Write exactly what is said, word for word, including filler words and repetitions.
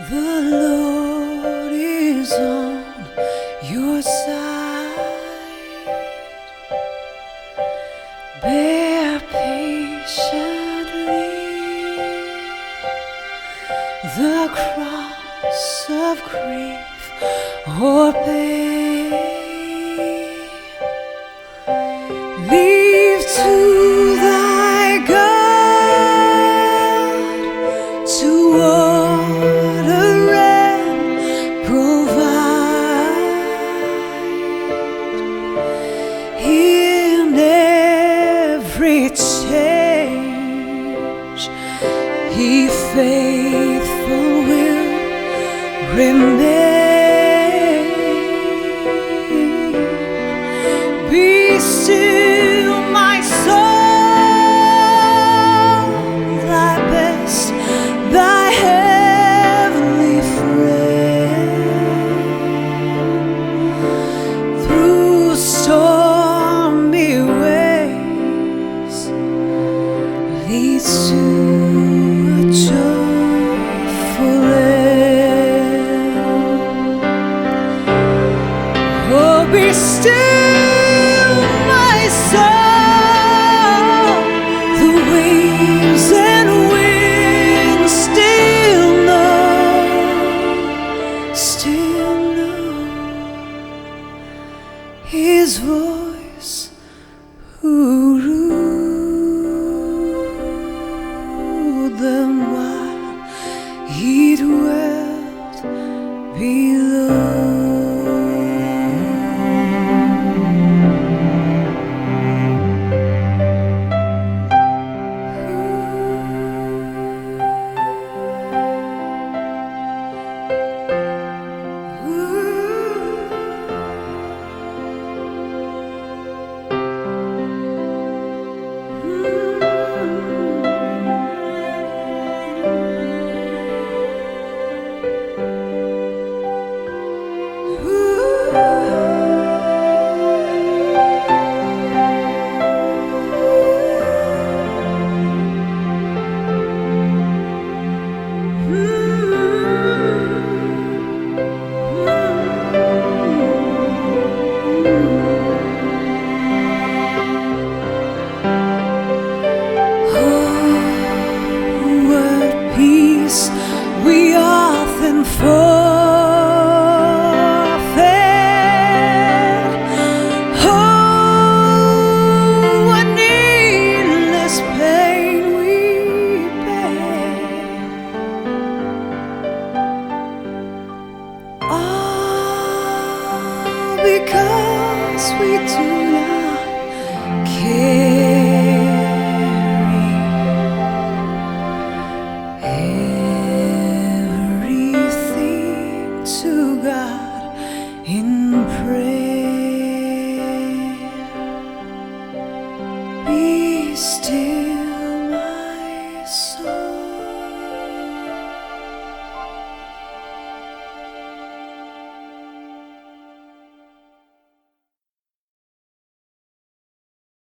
The Lord is on your side. Bear patiently the cross of grief or pain. Leave to thy God to order and provide in every change. He faithful will remain. Be still, my soul, thy best, thy heavenly friend. Through stormy ways leads to a joyful end. Oh, be still, my soul, the waves and winds still know, still know His voice, who ruled them while He dwelt below. We often forfeit. Oh, what needless pain we bear, all because we do not carry to God in prayer. Be still.